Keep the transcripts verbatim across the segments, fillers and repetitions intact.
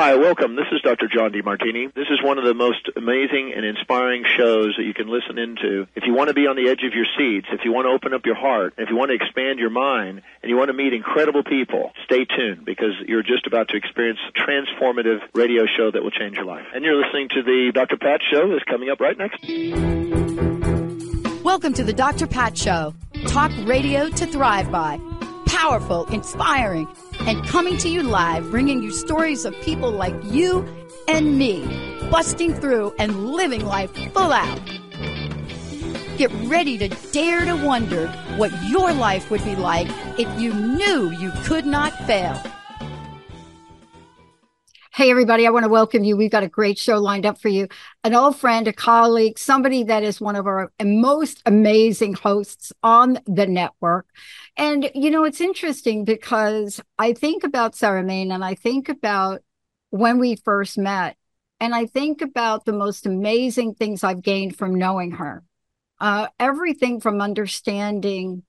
Hi, welcome. This is Doctor John DeMartini. This is one of the most amazing and inspiring shows that you can listen into. If you want to be on the edge of your seats, if you want to open up your heart, if you want to expand your mind, and you want to meet incredible people, stay tuned because you're just about to experience a transformative radio show that will change your life. And you're listening to the Doctor Pat Show that's coming up right next. Welcome to the Doctor Pat Show. Talk radio to thrive by. Powerful, inspiring, and coming to you live, bringing you stories of people like you and me, busting through and living life full out. Get ready to dare to wonder what your life would be like if you knew you could not fail. Hey, everybody, I want to welcome you. We've got a great show lined up for you. An old friend, a colleague, somebody that is one of our most amazing hosts on the network. And, you know, it's interesting because I think about Sarah Main and I think about when we first met. And I think about the most amazing things I've gained from knowing her. Uh, everything from understanding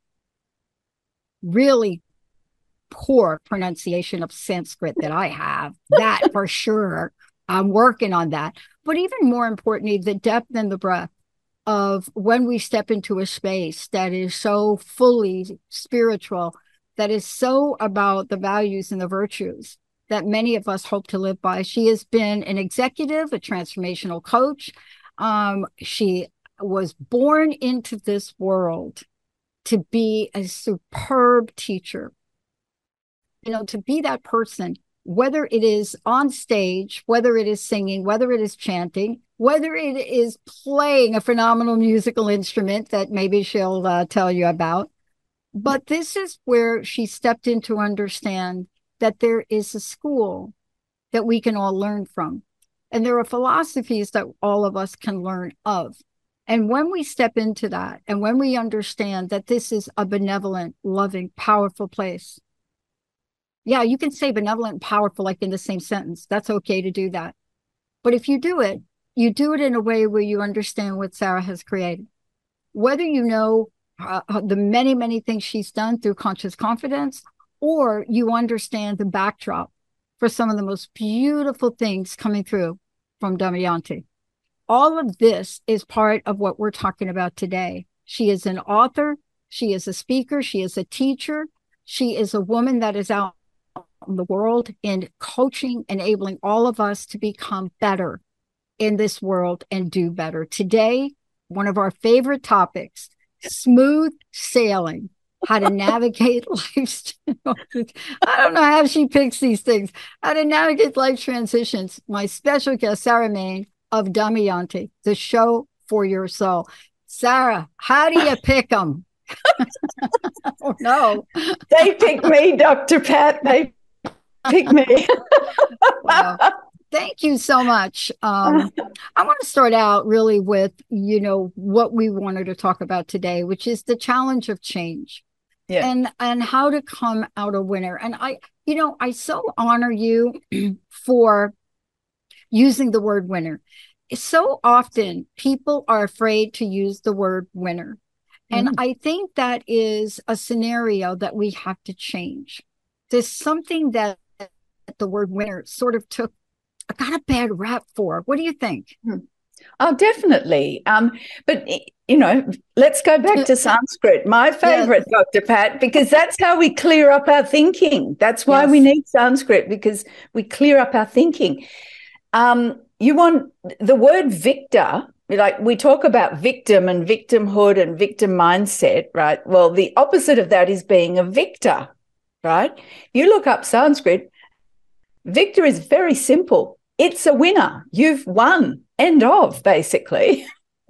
really poor pronunciation of Sanskrit that I have, that for sure. I'm working on that. But even more importantly, the depth and the breadth of when we step into a space that is so fully spiritual, that is so about the values and the virtues that many of us hope to live by. She has been an executive, a transformational coach. Um, she was born into this world to be a superb teacher. You know, to be that person, whether it is on stage, whether it is singing, whether it is chanting, whether it is playing a phenomenal musical instrument that maybe she'll uh, tell you about. But this is where she stepped in to understand that there is a school that we can all learn from. And there are philosophies that all of us can learn of. And when we step into that, and when we understand that this is a benevolent, loving, powerful place. Yeah, you can say benevolent and powerful like in the same sentence. That's okay to do that. But if you do it, you do it in a way where you understand what Sarah has created. Whether you know uh, the many, many things she's done through Conscious Confidence, or you understand the backdrop for some of the most beautiful things coming through from Damayanti. All of this is part of what we're talking about today. She is an author. She is a speaker. She is a teacher. She is a woman that is out in the world in coaching, enabling all of us to become better in this world and do better. Today, one of our favorite topics, smooth sailing, how to navigate life. I don't know how she picks these things. How to navigate life transitions. My special guest, Sarah Main of Damayanti, the show for your soul. Sarah, how do you pick them? Oh, no. They pick me, Doctor Pat. They pick me. Wow. Thank you so much. Um, I want to start out really with, you know, what we wanted to talk about today, which is the challenge of change. Yeah. And, and how to come out a winner. And I, you know, I so honor you for using the word winner. So often people are afraid to use the word winner. And mm-hmm. I think that is a scenario that we have to change. There's something that the word winner sort of took, got a bad rap for. What do you think? Oh, definitely. Um, but, you know, let's go back to Sanskrit, my favorite, yes. Doctor Pat, because that's how we clear up our thinking. That's why yes. we need Sanskrit, because we clear up our thinking. Um, you want the word victor. Like we talk about victim and victimhood and victim mindset, right? Well, the opposite of that is being a victor, right? You look up Sanskrit, victor is very simple. It's a winner. You've won. End of, basically.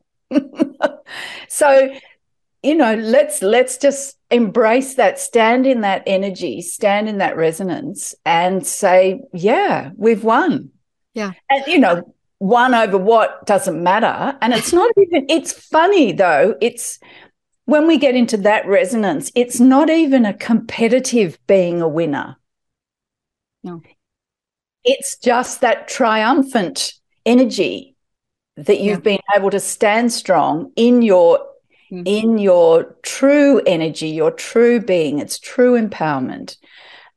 So, you know, let's let's just embrace that, stand in that energy, stand in that resonance and say, yeah, we've won. Yeah. And, you know, one over what doesn't matter. And it's not even, it's funny though. It's when we get into that resonance, it's not even a competitive being a winner. No. It's just that triumphant energy that you've yeah. been able to stand strong in your, mm-hmm. in your true energy, your true being. It's true empowerment.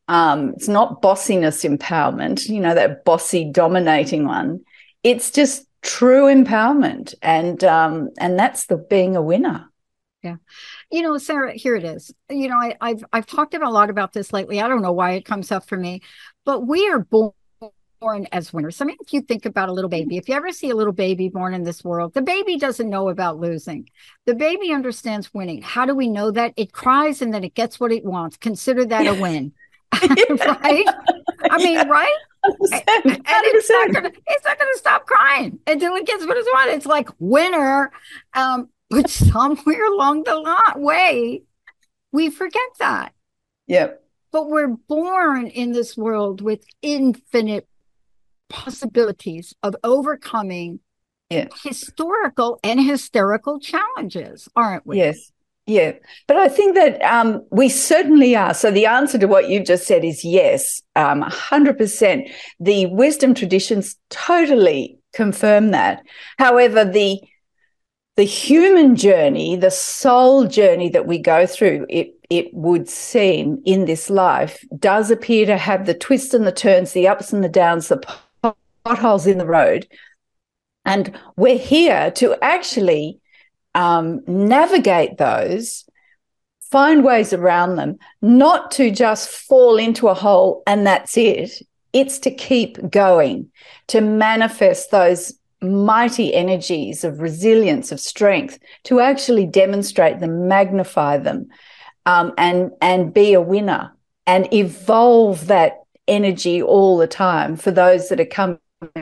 Um, it's not bossiness empowerment, you know, that bossy dominating one. It's just true empowerment. And um, and that's the being a winner. Yeah. You know, Sarah, here it is. You know, I, I've I've talked about a lot about this lately. I don't know why it comes up for me, but we are born born as winners. I mean, if you think about a little baby, if you ever see a little baby born in this world, the baby doesn't know about losing. The baby understands winning. How do we know that? It cries and then it gets what it wants. Consider that a win. Right? I mean, right? And it's not gonna, it's not gonna stop crying until it gets what it wants. It's like winner. Um, but somewhere along the line, way, we forget that. Yep. But we're born in this world with infinite possibilities of overcoming yeah. historical and hysterical challenges, aren't we? Yes. Yeah. But I think that um, we certainly are. So the answer to what you've just said is yes, um, one hundred percent. The wisdom traditions totally confirm that. However, the the human journey, the soul journey that we go through, it it would seem in this life does appear to have the twists and the turns, the ups and the downs, the potholes in the road. And we're here to actually um, navigate those, find ways around them, not to just fall into a hole and that's it. It's to keep going, to manifest those mighty energies of resilience, of strength, to actually demonstrate them, magnify them, um, and, and be a winner and evolve that energy all the time for those that are coming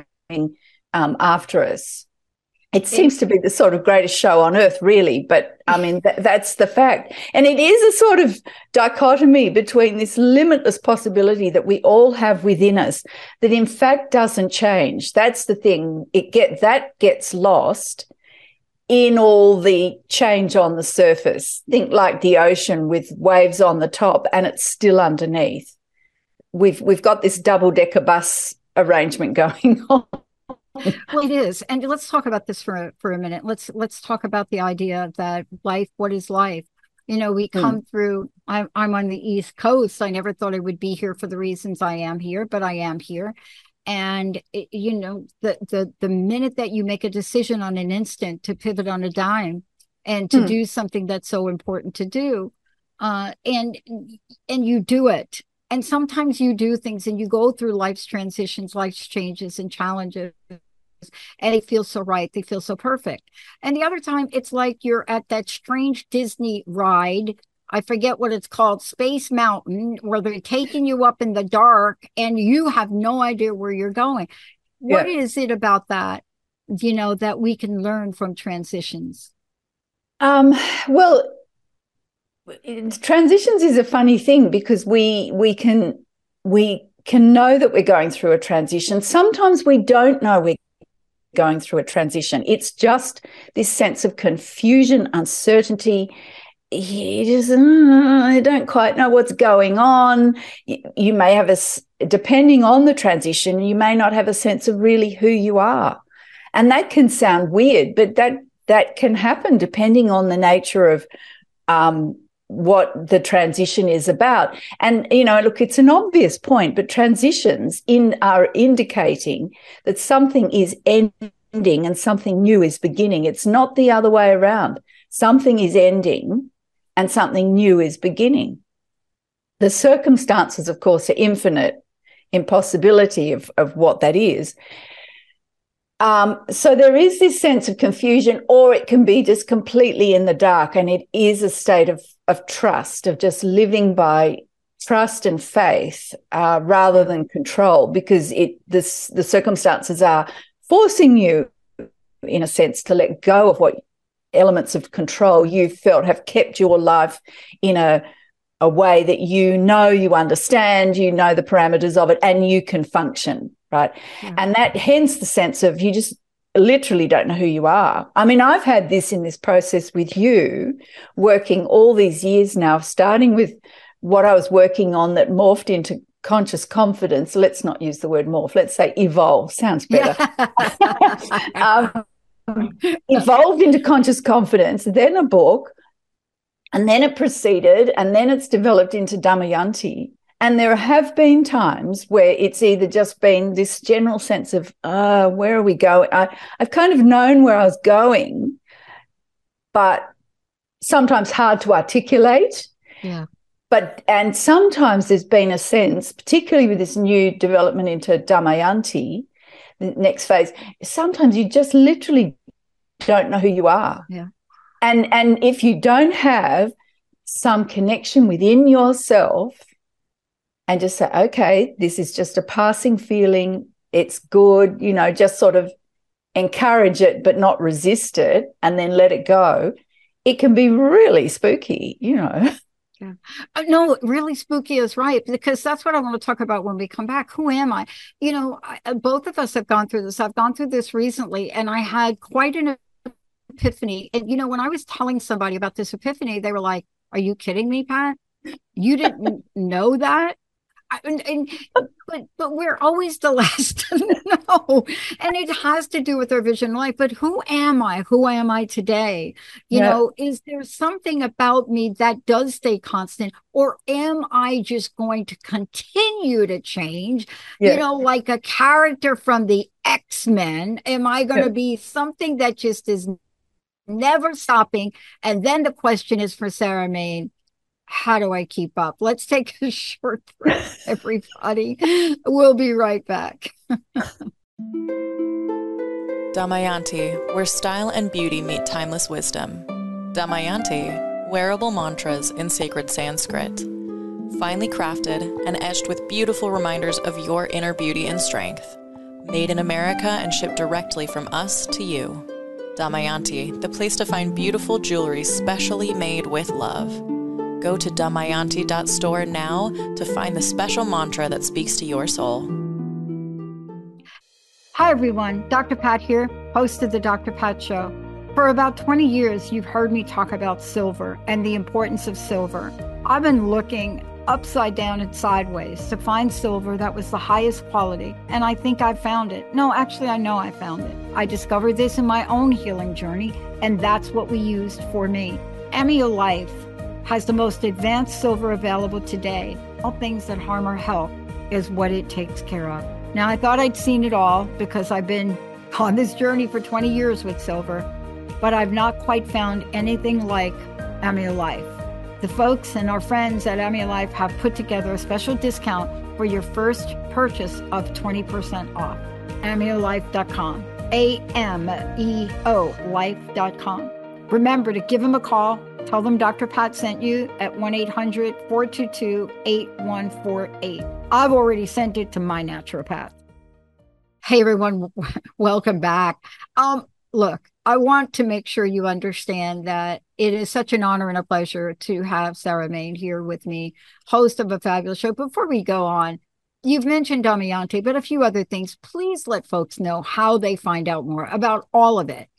um, after us. It seems to be the sort of greatest show on earth, really, but I mean, th- that's the fact. And it is a sort of dichotomy between this limitless possibility that we all have within us that in fact doesn't change. That's the thing. It get that gets lost in all the change on the surface. Think like the ocean with waves on the top and it's still underneath. We've we've got this double-decker bus arrangement going on. Well, it is. And let's talk about this for a, for a minute. Let's let's talk about the idea that life, what is life? You know, we come mm. through, I'm, I'm on the East Coast. I never thought I would be here for the reasons I am here, but I am here. And, it, you know, the, the, the minute that you make a decision on an instant to pivot on a dime and to mm. do something that's so important to do, uh, and and you do it. And sometimes you do things and you go through life's transitions, life's changes and challenges, and they feel so right. They feel so perfect. And the other time, it's like you're at that strange Disney ride. I forget what it's called, Space Mountain, where they're taking you up in the dark and you have no idea where you're going. What yeah. is it about that, you know, that we can learn from transitions? Um, well, transitions is a funny thing because we we can we can know that we're going through a transition. Sometimes we don't know we're going through a transition. It's just this sense of confusion, uncertainty. You just uh, I don't quite know what's going on. You, you may have a, depending on the transition, you may not have a sense of really who you are, and that can sound weird, but that that can happen depending on the nature of um. what the transition is about. And, you know, look, it's an obvious point, but transitions in are indicating that something is ending and something new is beginning. It's not the other way around. Something is ending and something new is beginning. The circumstances, of course, are infinite in possibility of, of what that is. Um, so there is this sense of confusion, or it can be just completely in the dark, and it is a state of, of trust, of just living by trust and faith uh, rather than control, because it this, the circumstances are forcing you, in a sense, to let go of what elements of control you felt have kept your life in a, a way that you know, you understand, you know the parameters of it, and you can function. Right. Yeah. And that hence the sense of you just literally don't know who you are. I mean, I've had this in this process with you working all these years now, starting with what I was working on that morphed into conscious confidence. Let's not use the word morph. Let's say evolve. Sounds better. um, evolved into conscious confidence, then a book, and then it proceeded, and then it's developed into Damayanti. And there have been times where it's either just been this general sense of, uh, where are we going? I, I've kind of known where I was going, but sometimes hard to articulate. Yeah. But, and sometimes there's been a sense, particularly with this new development into Damayanti, the next phase, sometimes you just literally don't know who you are. Yeah. And, and if you don't have some connection within yourself, and just say, okay, this is just a passing feeling. It's good, you know, just sort of encourage it, but not resist it, and then let it go. It can be really spooky, you know. Yeah. Uh, no, really spooky is right, because that's what I want to talk about when we come back. Who am I? You know, I, both of us have gone through this. I've gone through this recently, and I had quite an epiphany. And, you know, when I was telling somebody about this epiphany, they were like, are you kidding me, Pat? You didn't know that? And, and but but we're always the last to know, and it has to do with our vision in life. But who am I? Who am I today? You yeah. know, is there something about me that does stay constant, or am I just going to continue to change? Yeah. You know, like a character from the X-Men. Am I going to yeah. be something that just is never stopping? And then the question is for Sarah Main, how do I keep up? Let's take a short break, everybody. We'll be right back. Damayanti, where style and beauty meet timeless wisdom. Damayanti, wearable mantras in sacred Sanskrit. Finely crafted and etched with beautiful reminders of your inner beauty and strength. Made in America and shipped directly from us to you. Damayanti, the place to find beautiful jewelry specially made with love. Go to damayanti dot store now to find the special mantra that speaks to your soul. Hi, everyone. Doctor Pat here, host of the Doctor Pat Show. For about twenty years, you've heard me talk about silver and the importance of silver. I've been looking upside down and sideways to find silver that was the highest quality, and I think I found it. No, actually, I know I found it. I discovered this in my own healing journey, and that's what we used for me. Amio Life has the most advanced silver available today. All things that harm our health is what it takes care of. Now, I thought I'd seen it all because I've been on this journey for twenty years with silver, but I've not quite found anything like Amio Life. The folks and our friends at Amio Life have put together a special discount for your first purchase of twenty percent off. amio life dot com. A M E O life dot com. Remember to give them a call. Tell them Doctor Pat sent you at one eight hundred, four two two, eight one four eight. I've already sent it to my naturopath. Hey, everyone. Welcome back. Um, look, I want to make sure you understand that it is such an honor and a pleasure to have Sarah Main here with me, host of a fabulous show. Before we go on, you've mentioned Damayanti, but a few other things. Please let folks know how they find out more about all of it.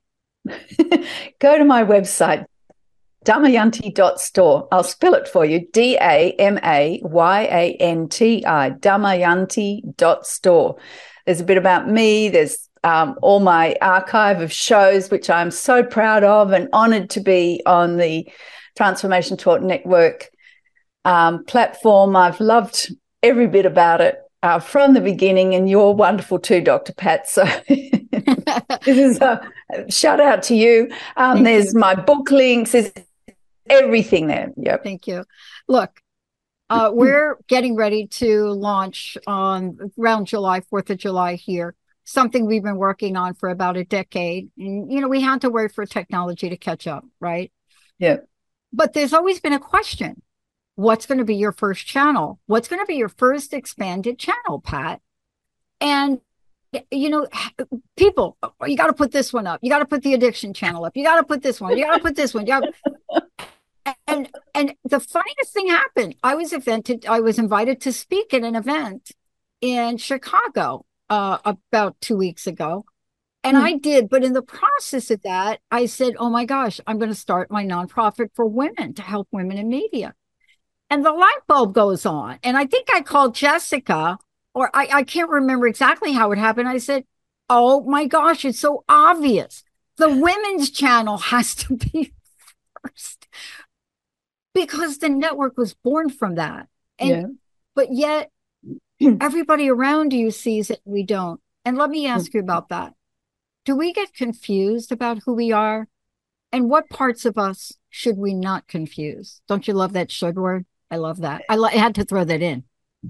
Go to my website, damayanti dot store. I'll spell it for you, D A M A Y A N T I, damayanti dot store. There's a bit about me. There's um, all my archive of shows, which I'm so proud of and honoured to be on the Transformation Talk Network um, platform. I've loved every bit about it uh, from the beginning, and you're wonderful too, Doctor Pat. So this is a shout out to you. Um, there's you. My book links. There's everything there. Yep. Thank you. Look, uh, we're getting ready to launch on around July, fourth of July here, something we've been working on for about a decade. And, you know, we had to wait for technology to catch up, right? Yeah. But there's always been a question. What's going to be your first channel? What's going to be your first expanded channel, Pat? And you know, people, you got to put this one up. You got to put the addiction channel up. You got to put this one. You got to put this one. You gotta... And and the funniest thing happened. I was invented. I was invited to speak at an event in Chicago uh, about two weeks ago, and mm-hmm. I did. But in the process of that, I said, "Oh my gosh, I'm going to start my nonprofit for women to help women in media." And the light bulb goes on, and I think I called Jessica. Or I, I can't remember exactly how it happened. I said, oh my gosh, it's so obvious. The women's channel has to be first. Because the network was born from that. And, yeah. but yet everybody around you sees it, we don't. And let me ask you about that. Do we get confused about who we are? And what parts of us should we not confuse? Don't you love that should word? I love that. I, lo- I had to throw that in.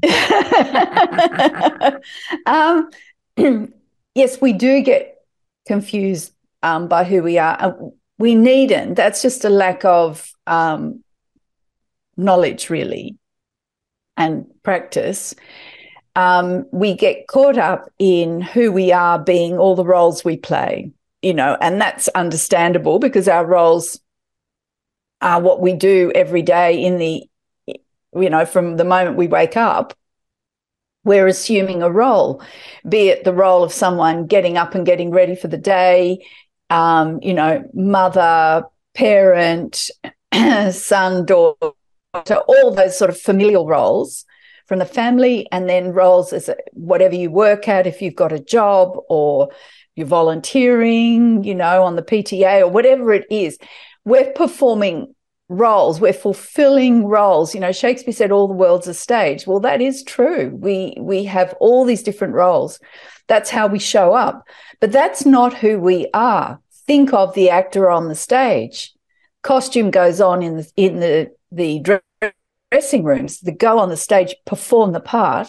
um, yes, we do get confused um, by who we are. Uh, we needn't. That's just a lack of um, knowledge, really, and practice. Um, we get caught up in who we are being all the roles we play, you know, and that's understandable because our roles are what we do every day in the, you know, from the moment we wake up, we're assuming a role, be it the role of someone getting up and getting ready for the day, um, you know, mother, parent, son, daughter, all those sort of familial roles from the family, and then roles as a, whatever you work at, if you've got a job or you're volunteering, you know, on the P T A or whatever it is. We're performing roles, we're fulfilling roles. You know, Shakespeare said all the world's a stage. Well, that is true. We we have all these different roles. That's how we show up. But that's not who we are. Think of the actor on the stage. Costume goes on in the in the the dressing rooms. They go on the stage, perform the part.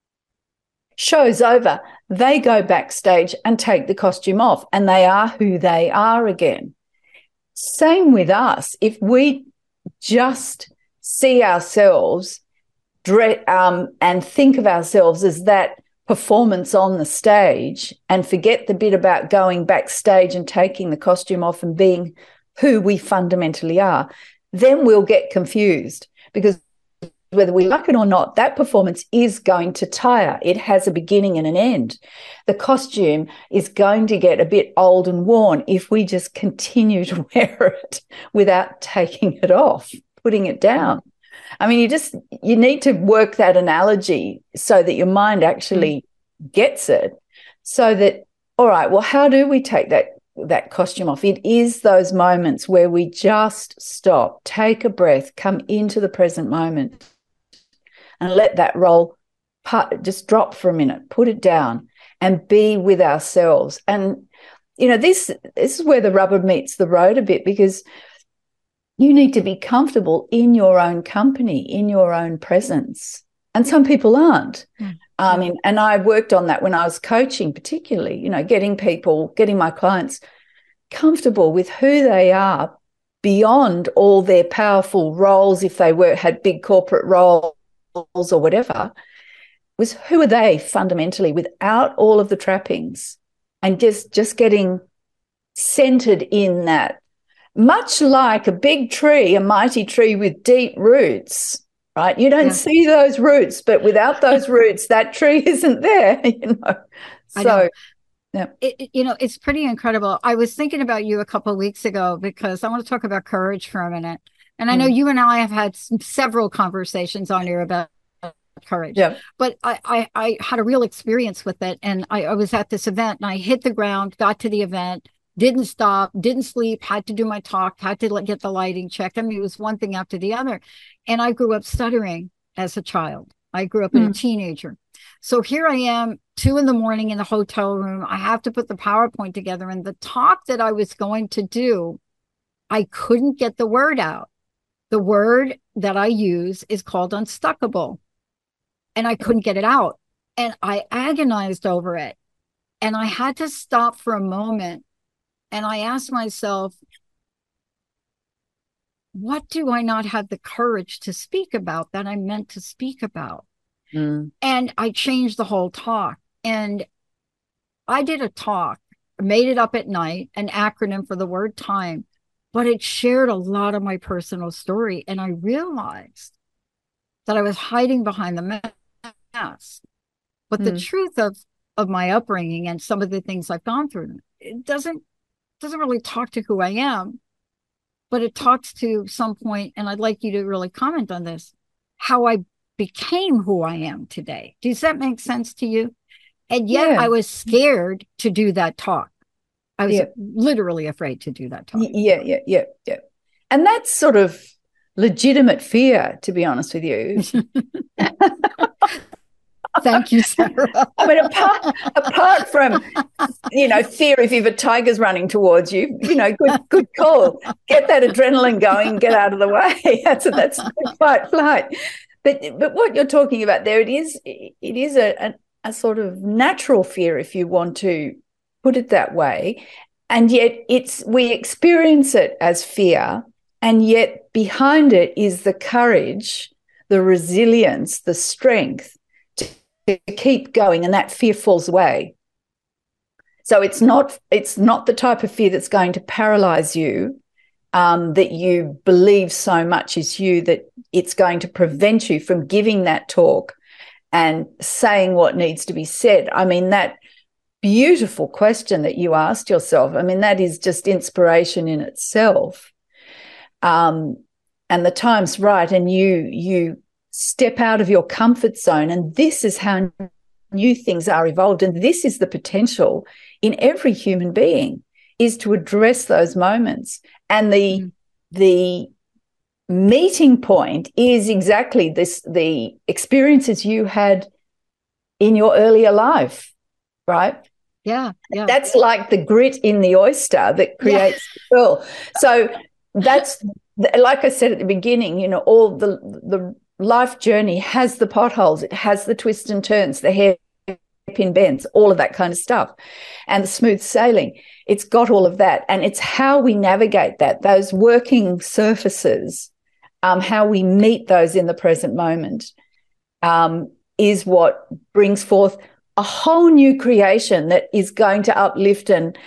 Show's over. They go backstage and take the costume off, and they are who they are again. Same with us. If we just see ourselves um, and think of ourselves as that performance on the stage and forget the bit about going backstage and taking the costume off and being who we fundamentally are, then we'll get confused, because whether we like it or not, that performance is going to tire. It has a beginning and an end. The costume is going to get a bit old and worn if we just continue to wear it without taking it off, putting it down. I mean, you just, you need to work that analogy so that your mind actually gets it, so that, all right, well, how do we take that that costume off? It is those moments where we just stop, take a breath, come into the present moment, and let that role just drop for a minute, put it down, and be with ourselves. And, you know, this, this is where the rubber meets the road a bit, because you need to be comfortable in your own company, in your own presence. And some people aren't. Mm. I mean, and I worked on that when I was coaching, particularly, you know, getting people, getting my clients comfortable with who they are beyond all their powerful roles, if they were had big corporate roles or whatever, was who are they fundamentally without all of the trappings, and just just getting centered in that, much like a big tree, a mighty tree with deep roots, right? You don't yeah. see those roots, but without those roots, that tree isn't there, you know. So know. Yeah. It, you know, it's pretty incredible. I was thinking about you a couple of weeks ago because I want to talk about courage for a minute. And I know mm. you and I have had some, several conversations on here about courage. Yeah. But I, I, I had a real experience with it. And I, I was at this event and I hit the ground, got to the event, didn't stop, didn't sleep, had to do my talk, had to get the lighting checked. I mean, it was one thing after the other. And I grew up stuttering as a child. I grew up mm. as a teenager. So here I am, two in the morning in the hotel room. I have to put the PowerPoint together. And the talk that I was going to do, I couldn't get the word out. The word that I use is called unstuckable. And I couldn't get it out. And I agonized over it. And I had to stop for a moment. And I asked myself, what do I not have the courage to speak about that I meant to speak about? Mm. And I changed the whole talk. And I did a talk, made it up at night, an acronym for the word time, but it shared a lot of my personal story. And I realized that I was hiding behind the mask. But mm. the truth of, of my upbringing and some of the things I've gone through, it doesn't, doesn't really talk to who I am, but it talks to some point, and I'd like you to really comment on this, how I became who I am today. Does that make sense to you? And yet yeah. I was scared to do that talk. I was yeah. literally afraid to do that talk. Yeah, yeah, yeah, yeah. And that's sort of legitimate fear, to be honest with you. Thank you, Sarah. I mean, apart, apart from, you know, fear if if a tiger's running towards you, you know, good good call. Get that adrenaline going, get out of the way. That's a, that's a fight flight. But but what you're talking about there, it is it is a, a a sort of natural fear, if you want to put it that way, and yet it's we experience it as fear, and yet behind it is the courage, the resilience, the strength to keep going, and that fear falls away. So it's not it's not the type of fear that's going to paralyze you, um, that you believe so much is you that it's going to prevent you from giving that talk and saying what needs to be said. I mean, that beautiful question that you asked yourself, I mean, that is just inspiration in itself. Um, and the time's right, and you you step out of your comfort zone, and this is how new things are evolved, and this is the potential in every human being, is to address those moments. And the mm. the meeting point is exactly this, the experiences you had in your earlier life, right? Yeah, yeah. That's like the grit in the oyster that creates yeah. the pearl. So that's, like I said at the beginning, you know, all the the life journey has the potholes, it has the twists and turns, the hairpin bends, all of that kind of stuff, and the smooth sailing. It's got all of that, and it's how we navigate that, those working surfaces, um, how we meet those in the present moment, um, is what brings forth a whole new creation that is going to uplift and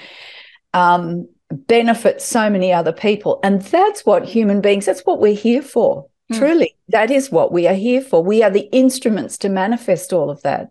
um, benefit so many other people. And that's what human beings, that's what we're here for. Mm. Truly, that is what we are here for. We are the instruments to manifest all of that.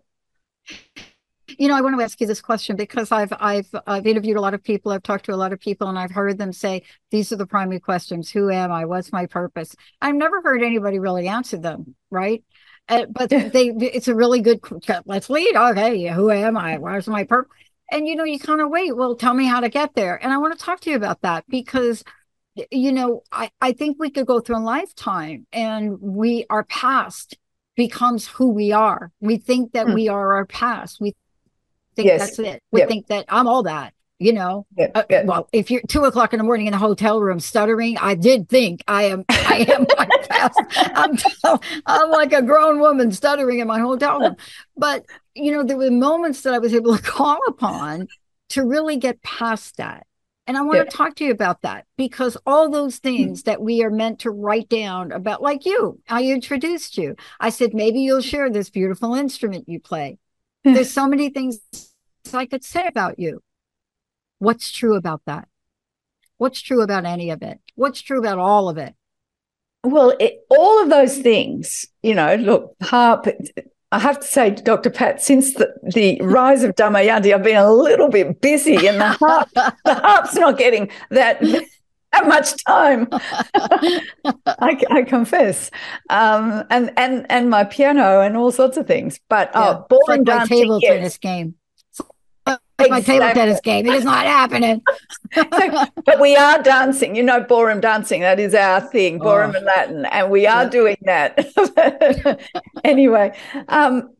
You know, I want to ask you this question because I've I've I've interviewed a lot of people, I've talked to a lot of people, and I've heard them say, these are the primary questions. Who am I? What's my purpose? I've never heard anybody really answer them, right? Uh, but they it's a really good, let's lead. Okay, who am I? Where's my purpose? And, you know, you kind of wait, well, tell me how to get there. And I want to talk to you about that because, you know, I, I think we could go through a lifetime and we, our past becomes who we are. We think that mm. we are our past. We think yes. that's it. We yep. think that I'm all that, you know. Yep. Uh, yep. Well, if you're two o'clock in the morning in a hotel room stuttering, I did think I am, I am my past. I'm, I'm like a grown woman stuttering in my hotel room. But, you know, there were moments that I was able to call upon to really get past that. And I want yeah. to talk to you about that because all those things that we are meant to write down about, like you, I introduced you. I said, maybe you'll share this beautiful instrument you play. There's so many things I could say about you. What's true about that? What's true about any of it? What's true about all of it? Well, it, all of those things, you know, look, harp, I have to say, Doctor Pat, since the, the rise of Damayanti, I've been a little bit busy, and the harp, the harp's not getting that that much time. I, I confess, um, and and and my piano and all sorts of things. But yeah, oh, ball and like dancing, table yes. tennis game. Like my exactly. table tennis game. It is not happening. So, but we are dancing. You know, ballroom dancing. That is our thing, ballroom oh. and Latin, and we are yeah. doing that. Anyway, um,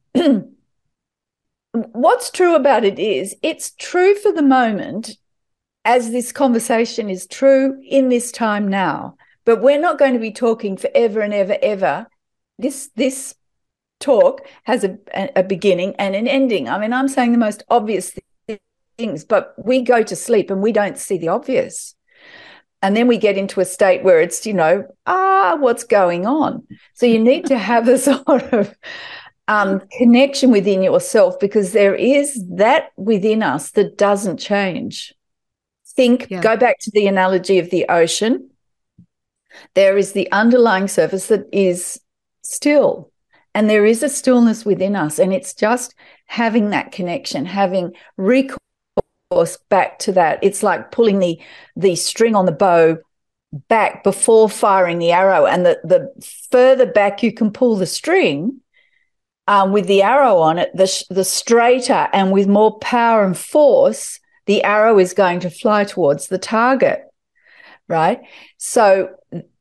what's true about it is it's true for the moment, as this conversation is true in this time now. But we're not going to be talking forever and ever, ever. This this talk has a, a beginning and an ending. I mean, I'm saying the most obvious thing. Things, but we go to sleep and we don't see the obvious. And then we get into a state where it's, you know, ah, what's going on? So you need to have a sort of um, connection within yourself because there is that within us that doesn't change. Think, yeah. go back to the analogy of the ocean. There is the underlying surface that is still, and there is a stillness within us, and it's just having that connection, having recourse back to that. It's like pulling the the string on the bow back before firing the arrow, and the the further back you can pull the string um, with the arrow on it, the the straighter and with more power and force the arrow is going to fly towards the target, right? So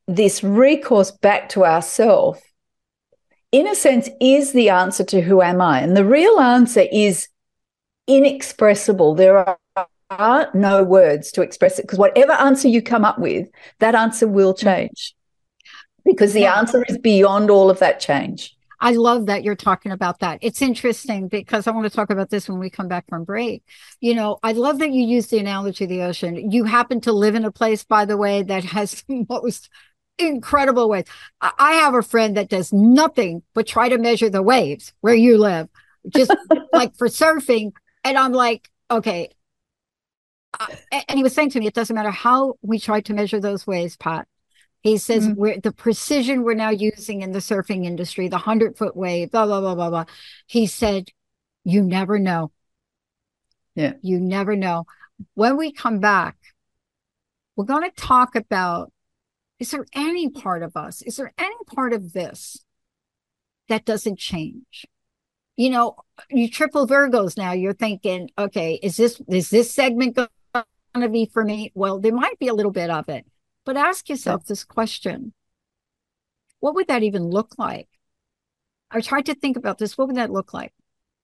this recourse back to ourself, in a sense, is the answer to who am I? And the real answer is inexpressible. There are, are no words to express it, because whatever answer you come up with, that answer will change, because the Yeah. answer is beyond all of that change. I love that you're talking about that. It's interesting because I want to talk about this when we come back from break. You know, I love that you use the analogy of the ocean. You happen to live in a place, by the way, that has most incredible waves. I I have a friend that does nothing but try to measure the waves where you live, just like for surfing. And I'm like, okay. Uh, and he was saying to me, it doesn't matter how we try to measure those waves, Pat. He says, Mm. we're the precision we're now using in the surfing industry, the hundred foot wave, blah, blah, blah, blah, blah. He said, you never know. Yeah. You never know. When we come back, we're going to talk about, is there any part of us, is there any part of this that doesn't change? You know, you triple Virgos now, you're thinking, okay, is this, is this segment going to be for me? Well, there might be a little bit of it. But ask yourself this question. What would that even look like? I tried to think about this. What would that look like?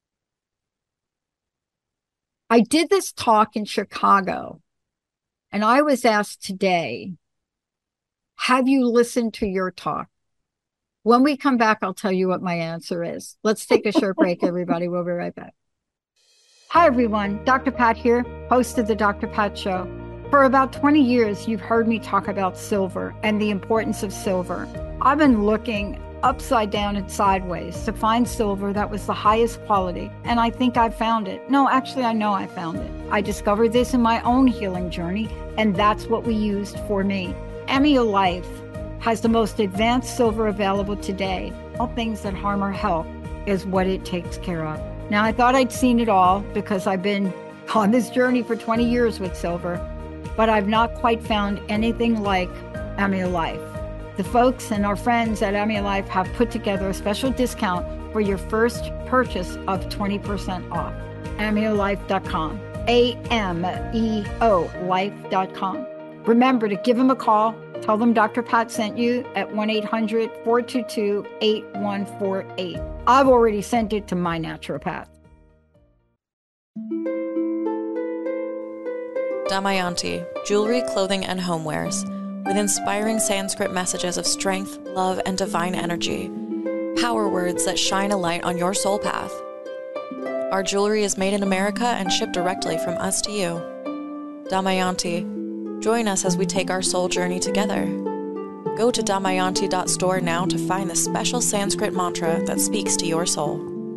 I did this talk in Chicago, and I was asked today, have you listened to your talk? When we come back, I'll tell you what my answer is. Let's take a short break, everybody. We'll be right back. Hi, everyone. Doctor Pat here, host of the Doctor Pat Show. For about twenty years, you've heard me talk about silver and the importance of silver. I've been looking upside down and sideways to find silver that was the highest quality, and I think I found it. No, actually, I know I found it. I discovered this in my own healing journey, and that's what we used for me. Amio Life has the most advanced silver available today. All things that harm our health is what it takes care of. Now, I thought I'd seen it all because I've been on this journey for twenty years with silver, but I've not quite found anything like Amio Life. The folks and our friends at Amio Life have put together a special discount for your first purchase of twenty percent off. amio life dot com. A M E O life dot com. Remember to give them a call. Tell them Doctor Pat sent you at one eight hundred, four two two, eight one four eight. I've already sent it to my naturopath. Damayanti, jewelry, clothing, and homewares, with inspiring Sanskrit messages of strength, love, and divine energy. Power words that shine a light on your soul path. Our jewelry is made in America and shipped directly from us to you. Damayanti, join us as we take our soul journey together. Go to damayanti dot store now to find the special Sanskrit mantra that speaks to your soul.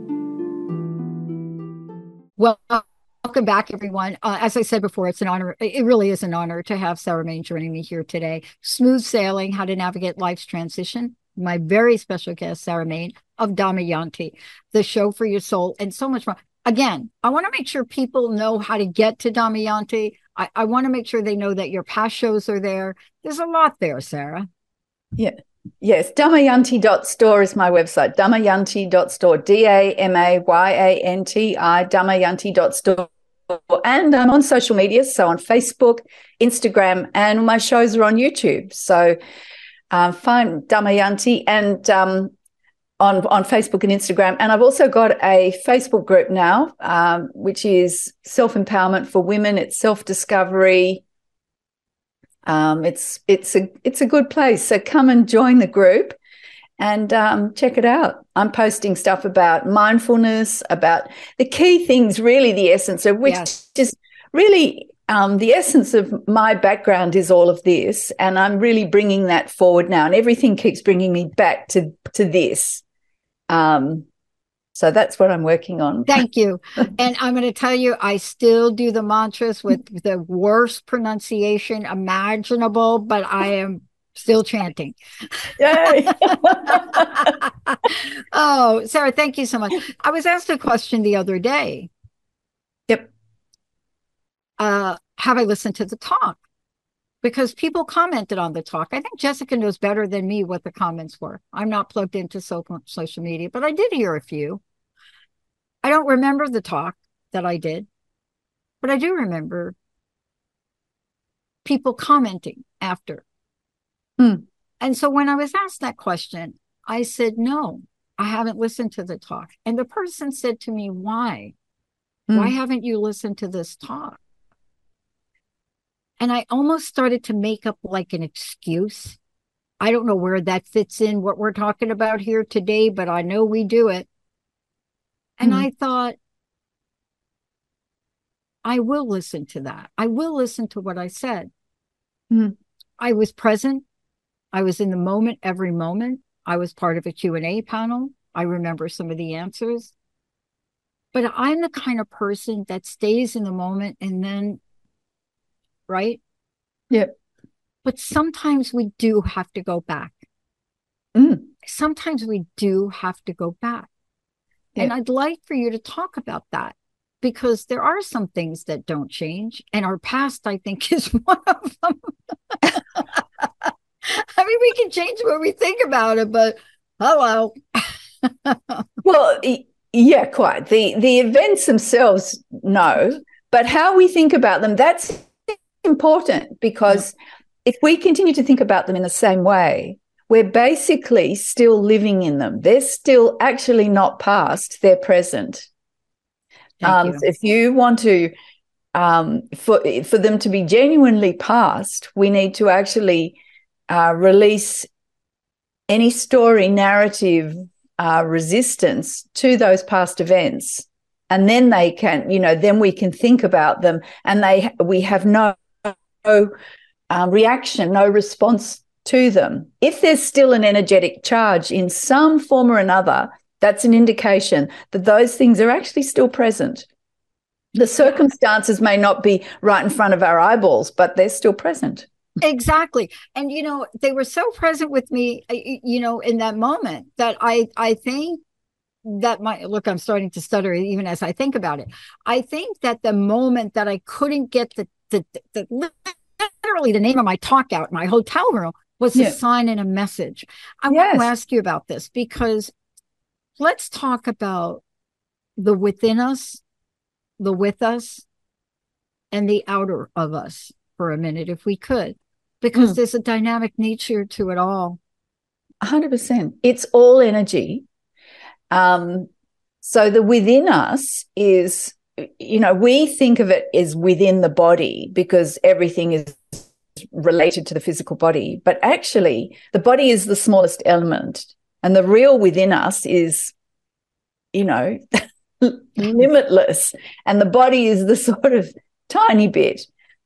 Well, welcome back, everyone. Uh, as I said before, it's an honor. It really is an honor to have Sarah Main joining me here today. Smooth Sailing, How to Navigate Life's Transition. My very special guest, Sarah Main of Damayanti, the show for your soul, and so much more. Again, I want to make sure people know how to get to Damayanti. I, I want to make sure they know that your past shows are there. There's a lot there, Sarah. Yeah. Yes, damayanti dot store is my website, damayanti dot store, D A M A Y A N T I, damayanti dot store. And I'm on social media, so on Facebook, Instagram, and my shows are on YouTube. So uh, find Damayanti and um, on, on Facebook and Instagram. And I've also got a Facebook group now, um, which is self-empowerment for women. It's self-discovery. Um, it's it's a it's a good place. So come and join the group and um, check it out. I'm posting stuff about mindfulness, about the key things, really the essence of which Yes. is really um, the essence of my background is all of this, and I'm really bringing that forward now. And everything keeps bringing me back to to this. Um, So that's what I'm working on. Thank you. And I'm going to tell you, I still do the mantras with the worst pronunciation imaginable, but I am still chanting. Yay. Oh, Sarah, thank you so much. I was asked a question the other day. Yep. Uh, have I listened to the talk? Because people commented on the talk. I think Jessica knows better than me what the comments were. I'm not plugged into so- social media, but I did hear a few. I don't remember the talk that I did, but I do remember people commenting after. Hmm. And so when I was asked that question, I said, no, I haven't listened to the talk. And the person said to me, why? Mm. Why haven't you listened to this talk? And I almost started to make up like an excuse. I don't know where that fits in what we're talking about here today, but I know we do it. And mm. I thought, I will listen to that. I will listen to what I said. Mm. I was present. I was in the moment every moment. I was part of a Q and A panel. I remember some of the answers. But I'm the kind of person that stays in the moment and then, right? Yeah. But sometimes we do have to go back. Mm. Sometimes we do have to go back. Yeah. And I'd like for you to talk about that, because there are some things that don't change. And our past, I think, is one of them. I mean, we can change what we think about it, but hello. Well, yeah, quite. The the events themselves, no. But how we think about them, that's important, because yeah. if we continue to think about them in the same way, we're basically still living in them. They're still actually not past, they're present. Um, you. If you want to, um, for, for them to be genuinely past, we need to actually uh, release any story, narrative, uh, resistance to those past events. And then they can, you know, then we can think about them, and they we have no, no uh, reaction, no response to them. If there's still an energetic charge in some form or another, that's an indication that those things are actually still present. The circumstances may not be right in front of our eyeballs, but they're still present. Exactly. And, you know, they were so present with me, you know, in that moment that I, I think that my, look, I'm starting to stutter even as I think about it. I think that the moment that I couldn't get the, the, the, the literally the name of my talk out in my hotel room was yeah. a sign and a message. I yes. want to ask you about this, because let's talk about the within us, the with us, and the outer of us for a minute, if we could, because mm. there's a dynamic nature to it all. one hundred percent. It's all energy. Um, so the within us is, you know, we think of it as within the body because everything is related to the physical body, but actually the body is the smallest element, and the real within us is, you know, limitless, and the body is the sort of tiny bit.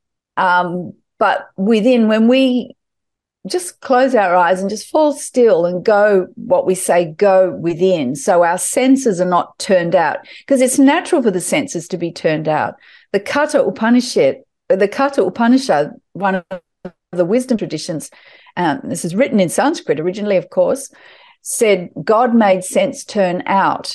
Um, but within, when we just close our eyes and just fall still and go, what we say, go within, so our senses are not turned out, because it's natural for the senses to be turned out. The Katha Upanishad, the Katha Upanishad, one of the wisdom traditions, um, this is written in Sanskrit originally, of course, said God made sense turn out.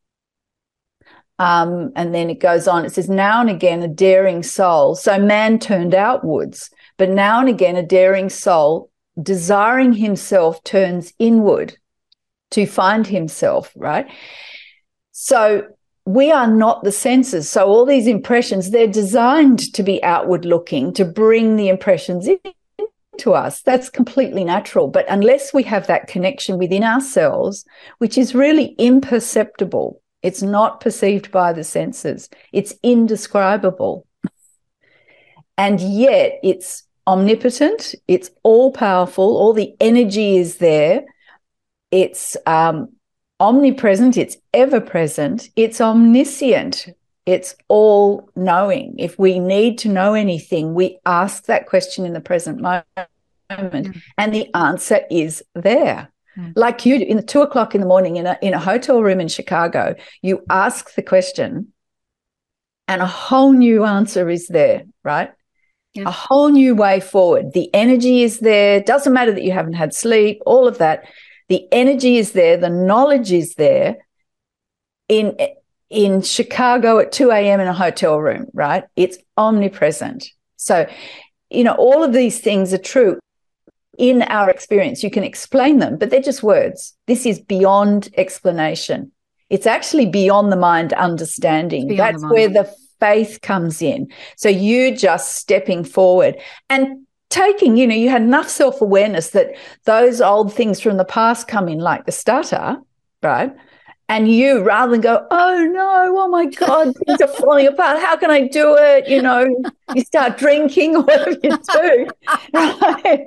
Um, and then it goes on, it says, now and again a daring soul, so man turned outwards, but now and again a daring soul desiring himself turns inward to find himself, right? So we are not the senses. So all these impressions, they're designed to be outward looking, to bring the impressions in to us. That's completely natural. But unless we have that connection within ourselves, which is really imperceptible, it's not perceived by the senses, it's indescribable. And yet it's omnipotent, it's all-powerful, all the energy is there, it's um, omnipresent, it's ever-present, it's omniscient, it's all-knowing. If we need to know anything, we ask that question in the present moment, mm. and the answer is there. Mm. Like you, in the two o'clock in the morning in a, in a hotel room in Chicago, you ask the question and a whole new answer is there, right? Yeah. A whole new way forward. The energy is there. Doesn't matter that you haven't had sleep, all of that. The energy is there. The knowledge is there in, in Chicago at two a.m. in a hotel room, right? It's omnipresent. So, you know, all of these things are true. In our experience, you can explain them, but they're just words. This is beyond explanation. It's actually beyond the mind understanding. That's where the faith comes in. So you just stepping forward and taking, you know, you had enough self-awareness that those old things from the past come in, like the stutter, right? And you, rather than go, oh no, oh my God, things are falling apart. How can I do it? You know, you start drinking or whatever you do. Right?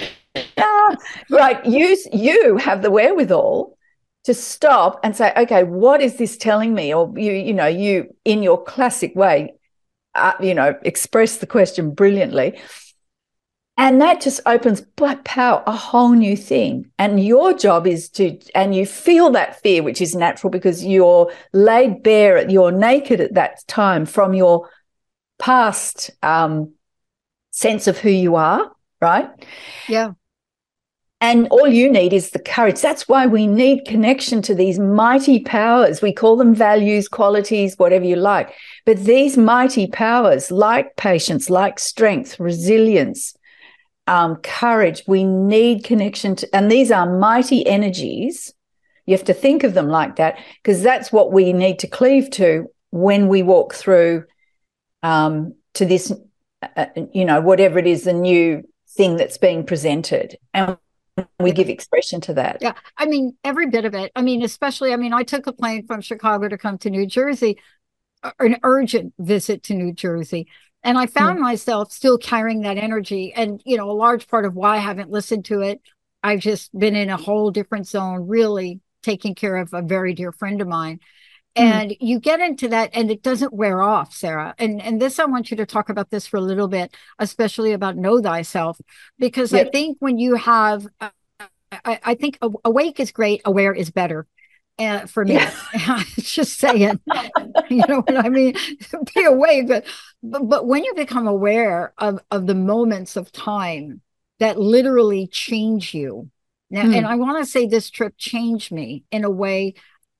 Ah, right. You, you have the wherewithal to stop and say, okay, what is this telling me? Or you, you know, you in your classic way, uh, you know, express the question brilliantly. And that just opens black power, a whole new thing. And your job is to, and you feel that fear, which is natural because you're laid bare, you're naked at that time from your past um, sense of who you are, right? Yeah. And all you need is the courage. That's why we need connection to these mighty powers. We call them values, qualities, whatever you like. But these mighty powers, like patience, like strength, resilience, Um, courage, we need connection to, and these are mighty energies. You have to think of them like that because that's what we need to cleave to when we walk through um, to this, uh, you know, whatever it is, the new thing that's being presented. And we give expression to that. Yeah. I mean, every bit of it. I mean, especially, I mean, I took a plane from Chicago to come to New Jersey, an urgent visit to New Jersey. And I found mm. myself still carrying that energy. And, you know, a large part of why I haven't listened to it, I've just been in a whole different zone, really taking care of a very dear friend of mine. Mm. And you get into that and it doesn't wear off, Sarah. And and this, I want you to talk about this for a little bit, especially about know thyself, because yep. I think when you have, uh, I, I think awake is great, aware is better. Uh, for me, yeah. Just saying, you know what I mean? Be awake, but, but but when you become aware of of the moments of time that literally change you, now, mm. and I want to say this trip changed me in a way.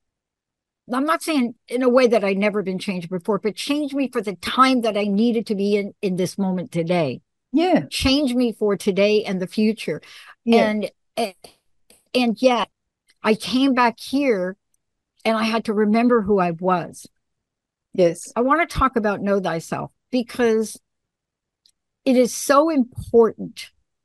I'm not saying in a way that I'd never been changed before, but changed me for the time that I needed to be in in this moment today. Yeah, changed me for today and the future, yeah. and and yet. I came back here and I had to remember who I was. Yes. I want to talk about know thyself because it is so important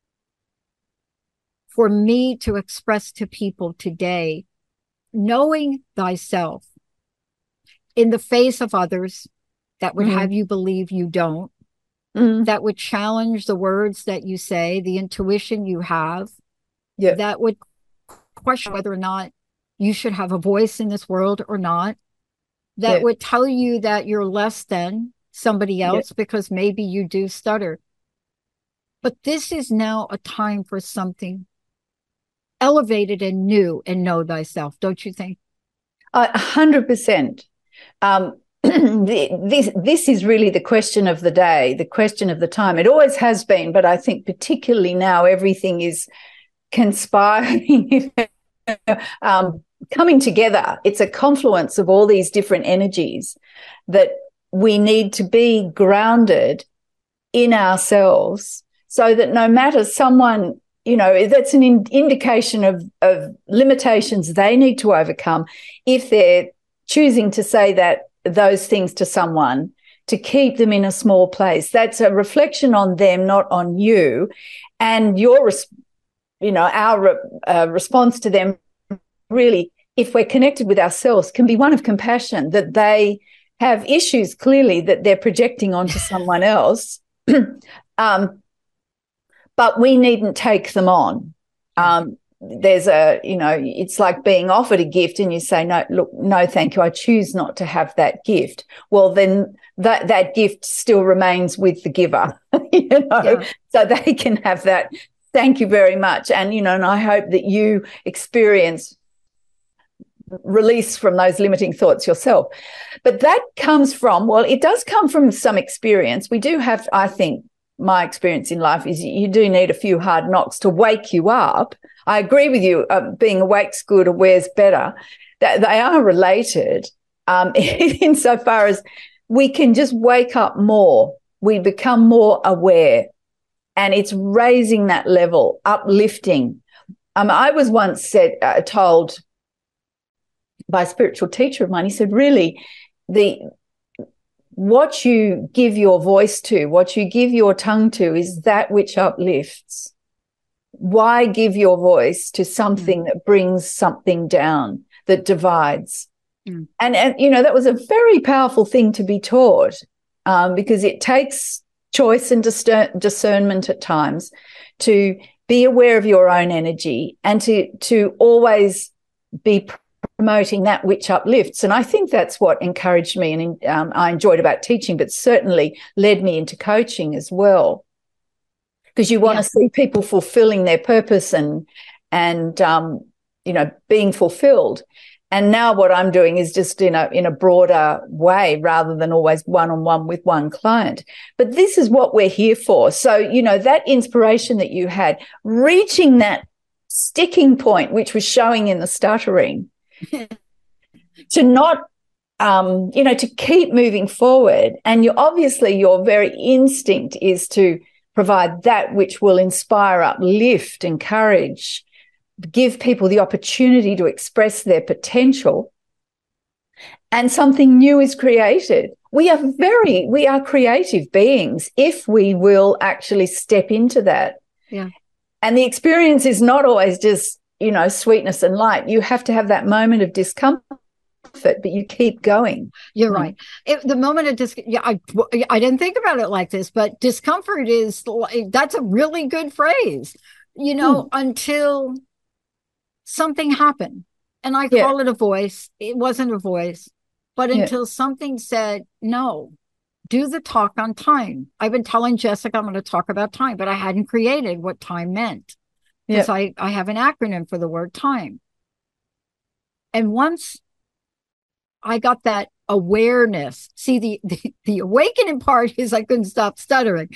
for me to express to people today, knowing thyself in the face of others that would mm-hmm. have you believe you don't, mm-hmm. that would challenge the words that you say, the intuition you have, yeah. that would question whether or not you should have a voice in this world or not, that yeah. would tell you that you're less than somebody else yeah. because maybe you do stutter. But this is now a time for something elevated and new and know thyself, don't you think? A hundred percent. Um, this, this is really the question of the day, the question of the time. It always has been, but I think particularly now everything is conspiring, um, coming together. It's a confluence of all these different energies that we need to be grounded in ourselves so that no matter someone, you know, that's an in- indication of, of limitations they need to overcome if they're choosing to say that those things to someone to keep them in a small place. That's a reflection on them, not on you. And your response, you know, our uh, response to them really, if we're connected with ourselves, can be one of compassion, that they have issues clearly that they're projecting onto someone else, um, but we needn't take them on. Um, there's a, you know, it's like being offered a gift and you say, no, look, no, thank you, I choose not to have that gift. Well, then that, that gift still remains with the giver, you know, yeah. so they can have that. Thank you very much. And, you know, and I hope that you experience release from those limiting thoughts yourself. But that comes from, well, it does come from some experience. We do have, I think, my experience in life is you do need a few hard knocks to wake you up. I agree with you. Uh, being awake's good, aware's better. That they are related um, insofar as we can just wake up more. We become more aware. And it's raising that level, uplifting. Um, I was once said, uh, told by a spiritual teacher of mine, he said, really, the what you give your voice to, what you give your tongue to, is that which uplifts. Why give your voice to something mm. that brings something down, that divides? Mm. And, and, you know, that was a very powerful thing to be taught, um, because it takes choice and discern- discernment at times to be aware of your own energy and to, to always be promoting that which uplifts. And I think that's what encouraged me and um, I enjoyed about teaching, but certainly led me into coaching as well. Because you want yeah. to see people fulfilling their purpose and, and um, you know, being fulfilled. And now what I'm doing is just in a, in a broader way rather than always one-on-one with one client. But this is what we're here for. So, you know, that inspiration that you had, reaching that sticking point, which was showing in the stuttering, to not, um, you know, to keep moving forward. And you obviously your very instinct is to provide that which will inspire, uplift, encourage, give people the opportunity to express their potential, and something new is created. We are very, we are creative beings if we will actually step into that. Yeah. And the experience is not always just, you know, sweetness and light. You have to have that moment of discomfort, but you keep going. You're mm. right. It, the moment of dis- yeah, I, I didn't think about it like this, but discomfort is, that's a really good phrase, you know, mm. until something happened. And I call yeah. it a voice. It wasn't a voice, but until yeah. something said, no, do the talk on time. I've been telling Jessica I'm going to talk about time, but I hadn't created what time meant. Because yeah. I, I have an acronym for the word time. And once I got that awareness, see, the, the, the awakening part is I couldn't stop stuttering.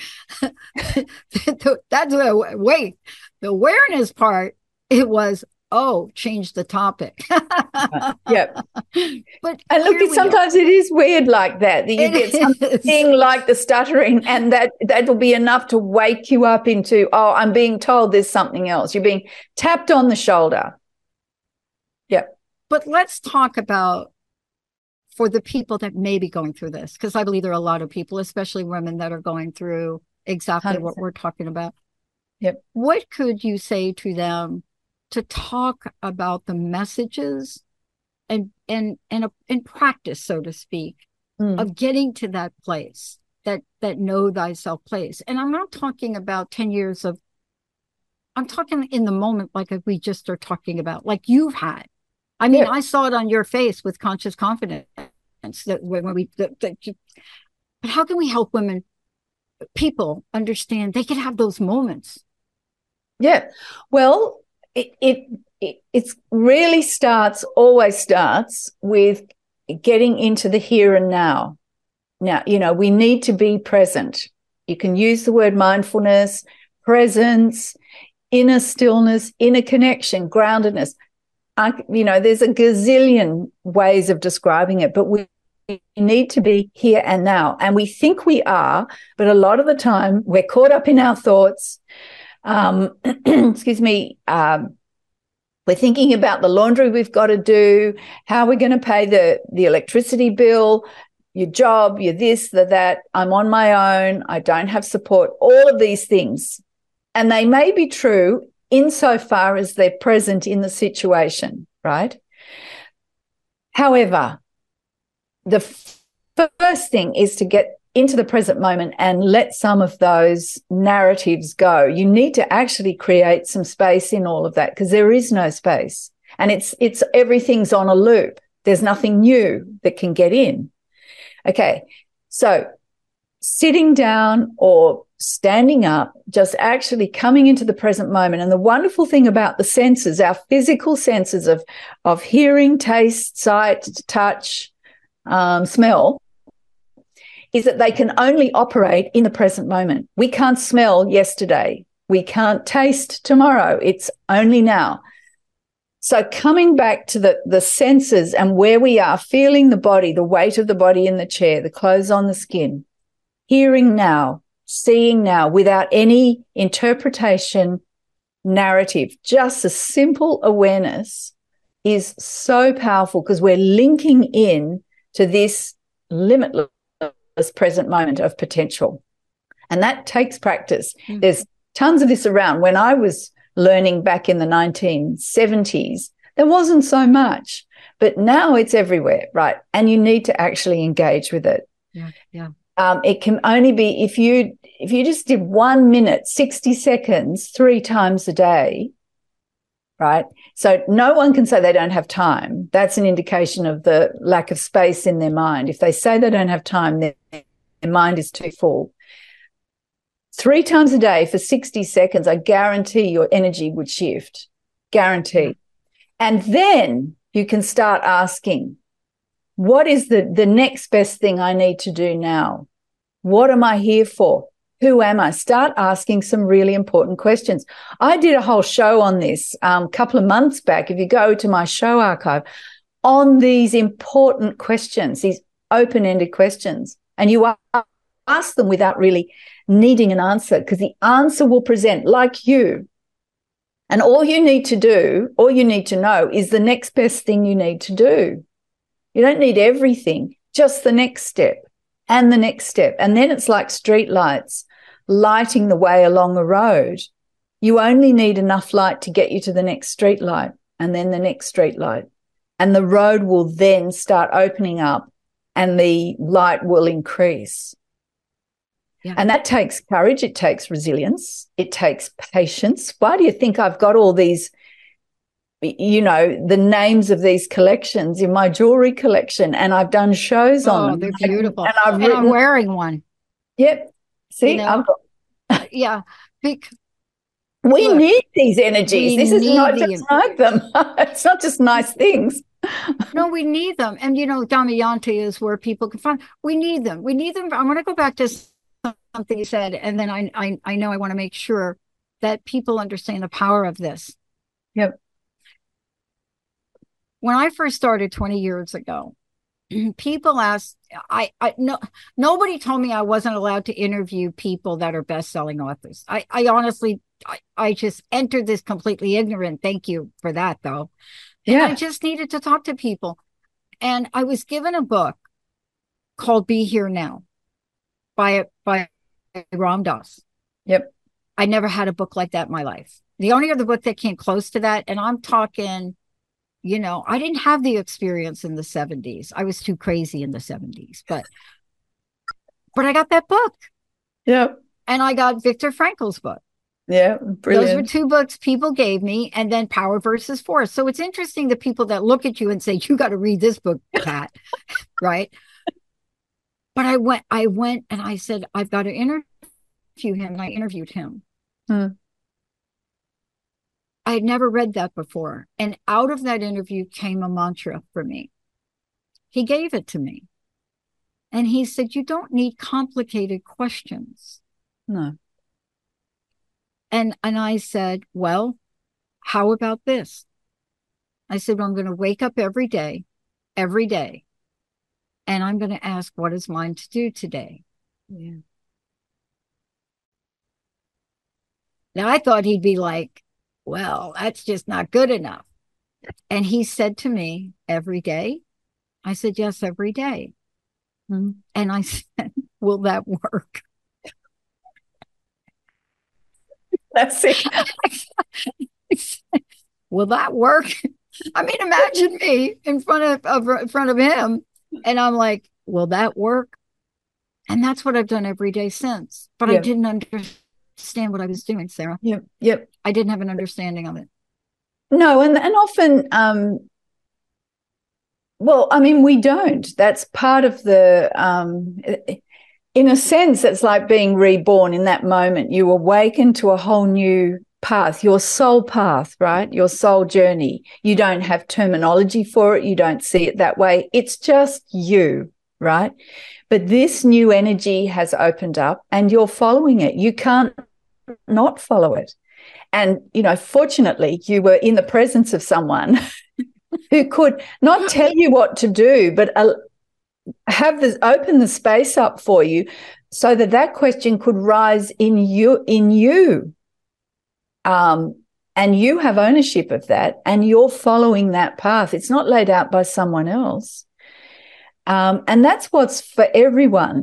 That's the wait. The awareness part, it was, oh, change the topic. uh, yeah. But and look, it, sometimes it is weird like that, that you it get something is. like the stuttering, and that that'll be enough to wake you up into, oh, I'm being told there's something else. You're being tapped on the shoulder. Yeah. But let's talk about, for the people that may be going through this, because I believe there are a lot of people, especially women, that are going through exactly one hundred percent what we're talking about. Yep. What could you say to them to talk about the messages and and and in practice, so to speak, mm. of getting to that place, that that know thyself place? And I'm not talking about ten years of, I'm talking in the moment, like we just are talking about, like you've had. I mean, yeah. I saw it on your face with Conscious Confidence that when we, that, that you, but how can we help women, people understand they can have those moments? Yeah. Well, It, it it it's really starts, always starts with getting into the here and now. Now, you know, we need to be present. You can use the word mindfulness, presence, inner stillness, inner connection, groundedness. I, you know, there's a gazillion ways of describing it, but we need to be here and now. And we think we are, but a lot of the time we're caught up in our thoughts. Um, excuse me, um, we're thinking about the laundry we've got to do, how we're going to pay the, the electricity bill, your job, your this, the that, I'm on my own, I don't have support, all of these things. And they may be true insofar as they're present in the situation, right? However, the f- first thing is to get into the present moment and let some of those narratives go. You need to actually create some space in all of that, because there is no space, and it's it's everything's on a loop. There's nothing new that can get in. Okay, so sitting down or standing up, just actually coming into the present moment. And the wonderful thing about the senses, our physical senses of of hearing, taste, sight, touch, um, smell, is that they can only operate in the present moment. We can't smell yesterday. We can't taste tomorrow. It's only now. So coming back to the, the senses and where we are, feeling the body, the weight of the body in the chair, the clothes on the skin, hearing now, seeing now, without any interpretation, narrative, just a simple awareness is so powerful, because we're linking in to this limitless present moment of potential. And that takes practice. Mm-hmm. There's tons of this around. When I was learning back in the nineteen seventies, there wasn't so much, but now it's everywhere, right? And you need to actually engage with it. Yeah, yeah. Um, it can only be if you if you just did one minute, sixty seconds, three times a day, right? So no one can say they don't have time. That's an indication of the lack of space in their mind. If they say they don't have time, their, their mind is too full. Three times a day for sixty seconds, I guarantee your energy would shift. Guarantee. And then you can start asking, what is the, the next best thing I need to do now? What am I here for? Who am I? Start asking some really important questions. I did a whole show on this um, a couple of months back. If you go to my show archive, on these important questions, these open-ended questions, and you ask them without really needing an answer, because the answer will present like you. And all you need to do, all you need to know is the next best thing you need to do. You don't need everything, just the next step and the next step. And then it's like street lights lighting the way along a road. You only need enough light to get you to the next street light and then the next street light. And the road will then start opening up and the light will increase. Yeah. And that takes courage. It takes resilience. It takes patience. Why do you think I've got all these, you know, the names of these collections in my jewelry collection, and I've done shows oh, on them. They're beautiful. And, I've and written, I'm wearing one. Yep. See, you know, I've got, yeah. Big, we look, need these energies. This is not the, just like them. It's not just nice things. No, we need them. And, you know, Damayanti is where people can find, we need them. We need them. I'm going to go back to something you said, and then I, I, I know I want to make sure that people understand the power of this. Yep. When I first started twenty years ago, people asked, I, I no, nobody told me I wasn't allowed to interview people that are best-selling authors. I, I honestly, I, I just entered this completely ignorant. Thank you for that, though. Yeah. And I just needed to talk to people. And I was given a book called Be Here Now by, by Ram Dass. Yep. I never had a book like that in my life. The only other book that came close to that, and I'm talking, you know, I didn't have the experience in the seventies. I was too crazy in the seventies, but but I got that book. Yep. And I got Viktor Frankl's book. Yeah, brilliant. Those were two books people gave me, and then Power versus Force. So it's interesting the people that look at you and say, you got to read this book, Pat, right? But I went, I went and I said, I've got to interview him. And I interviewed him. Hmm. I had never read that before. And out of that interview came a mantra for me. He gave it to me. And he said, you don't need complicated questions. No. And, and I said, well, how about this? I said, well, I'm going to wake up every day, every day. And I'm going to ask, what is mine to do today? Yeah. Now, I thought he'd be like, well, that's just not good enough. And he said to me, every day? I said, yes, every day. Mm-hmm. And I said, will that work? That's it. Will that work? I mean, imagine me in front of, of in front of him. And I'm like, will that work? And that's what I've done every day since. But yep. I didn't understand what I was doing, Sarah. Yep. Yep. I didn't have an understanding of it. No, and, and often, um, well, I mean, we don't. That's part of the, um, in a sense, it's like being reborn in that moment. You awaken to a whole new path, your soul path, right? Your soul journey. You don't have terminology for it. You don't see it that way. It's just you, right? But this new energy has opened up and you're following it. You can't not follow it. And, you know, fortunately, you were in the presence of someone who could not tell you what to do, but uh, have this open the space up for you so that that question could rise in you, in you. Um, and you have ownership of that and you're following that path. It's not laid out by someone else. Um, and that's what's for everyone.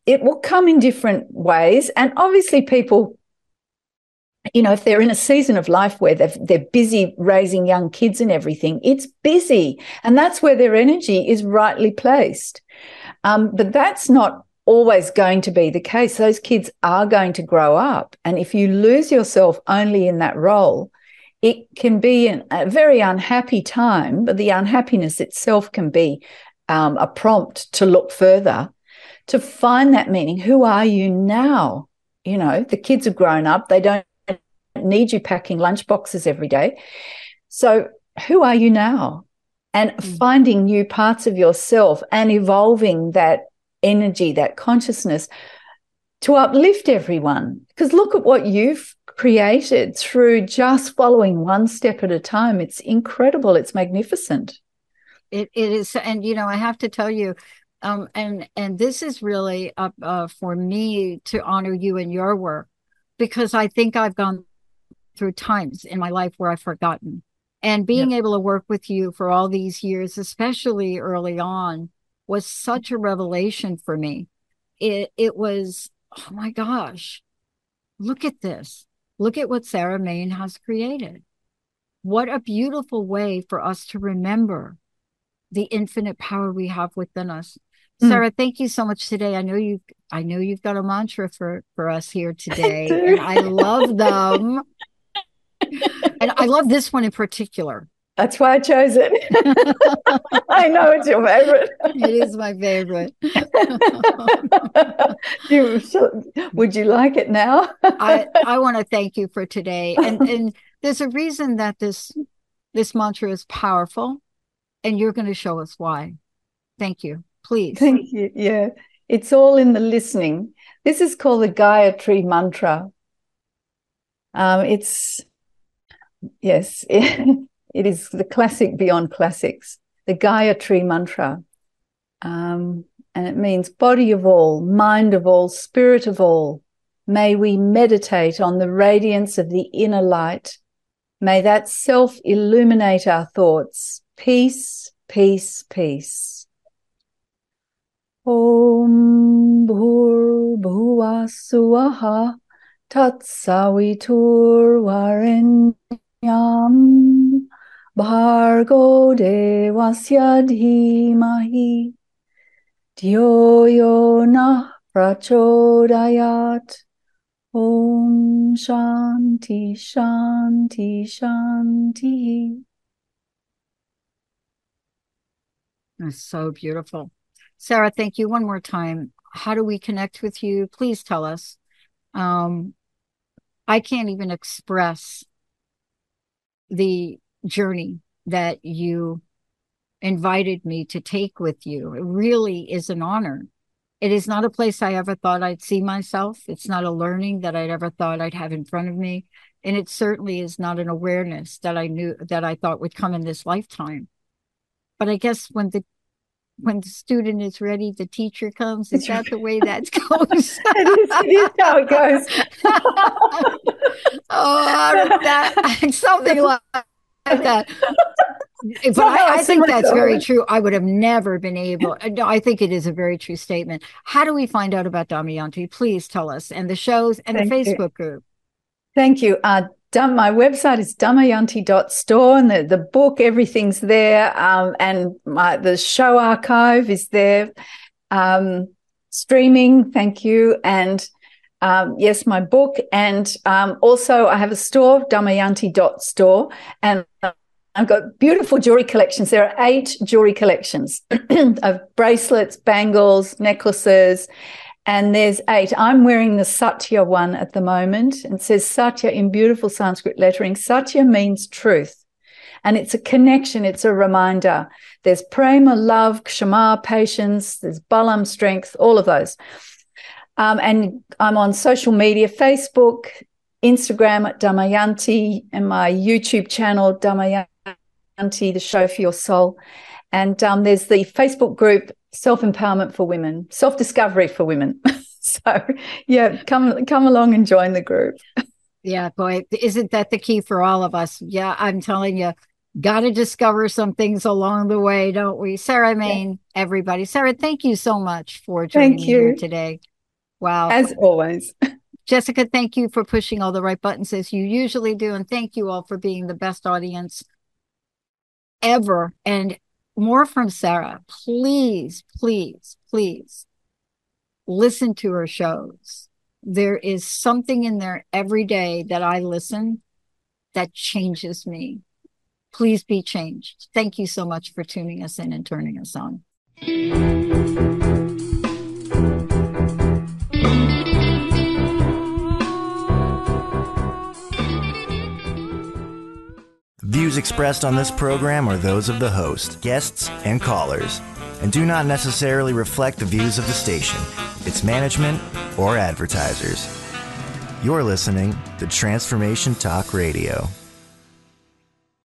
it will come in different ways. And obviously people, you know, if they're in a season of life where they've, they're busy raising young kids and everything, it's busy. And that's where their energy is rightly placed. Um, but that's not always going to be the case. Those kids are going to grow up. And if you lose yourself only in that role, it can be an, a very unhappy time, but the unhappiness itself can be um, a prompt to look further, to find that meaning. Who are you now? You know, the kids have grown up. They don't need you packing lunch boxes every day. So who are you now? And mm. finding new parts of yourself and evolving that energy, that consciousness to uplift everyone. Because look at what you've created through just following one step at a time. It's incredible. It's magnificent. It it is. And, you know, I have to tell you, um, and, and this is really uh, uh, for me to honor you and your work, because I think I've gone through times in my life where I've forgotten. And being yeah. able to work with you for all these years, especially early on, was such a revelation for me. It it was, oh my gosh, look at this. Look at what Sarah Main has created. What a beautiful way for us to remember the infinite power we have within us. Mm. Sarah, thank you so much today. I know you I know you've got a mantra for, for us here today, I and I love them. And I love this one in particular. That's why I chose it. I know it's your favorite. It is my favorite. you, would you like it now? I, I want to thank you for today. And, and there's a reason that this, this mantra is powerful, and you're going to show us why. Thank you. Please. Thank you. Yeah. It's all in the listening. This is called the Gayatri Mantra. Um, it's, yes, it, it is the classic beyond classics, the Gayatri Mantra. Um, and it means body of all, mind of all, spirit of all. May we meditate on the radiance of the inner light. May that self illuminate our thoughts. Peace, peace, peace. Om Bhur Bhuva Swaha Tat Savitur Varenyam Bhargo Devasya Dhimahi Dhyo Yo Nah Prachodayat. Om Shanti Shanti Shanti. That's so beautiful. Sarah, thank you one more time. How do we connect with you? Please tell us. Um, I can't even express the journey that you invited me to take with you. It really is an honor. It is not a place I ever thought I'd see myself. It's not a learning that I'd ever thought I'd have in front of me. And it certainly is not an awareness that I knew that I thought would come in this lifetime. But I guess when the when the student is ready, the teacher comes. Is that the way that goes? it, is, it is how it goes. oh, that, something like that. But I, I think that's very true. I would have never been able. No, I think it is a very true statement. How do we find out about Damayanti? Please tell us. And the shows and Thank the Facebook you. group. Thank you. Uh, my website is damayanti dot store, and the, the book, everything's there. Um, and my, the show archive is there. Um, streaming, thank you. And um, yes, my book. And um, also I have a store, damayanti dot store. And I've got beautiful jewelry collections. There are eight jewelry collections of bracelets, bangles, necklaces. And there's eight. I'm wearing the Satya one at the moment. And it says Satya in beautiful Sanskrit lettering. Satya means truth. And it's a connection. It's a reminder. There's prema, love, kshama, patience. There's balam, strength, all of those. Um, and I'm on social media, Facebook, Instagram at Damayanti, and my YouTube channel, Damayanti, the show for your soul. And um, there's the Facebook group, Self-Empowerment for Women, Self-Discovery for Women. So, yeah, come come along and join the group. Yeah, boy, isn't that the key for all of us? Yeah, I'm telling you, got to discover some things along the way, don't we? Sarah Main, yeah. Everybody. Sarah, thank you so much for joining thank me you. here today. Wow. As always. Jessica, thank you for pushing all the right buttons as you usually do. And thank you all for being the best audience ever. And more from Sarah. Please, please, please listen to her shows. There is something in there every day that I listen that changes me. Please be changed. Thank you so much for tuning us in and turning us on. Views expressed on this program are those of the host, guests, and callers, and do not necessarily reflect the views of the station, its management, or advertisers. You're listening to Transformation Talk Radio.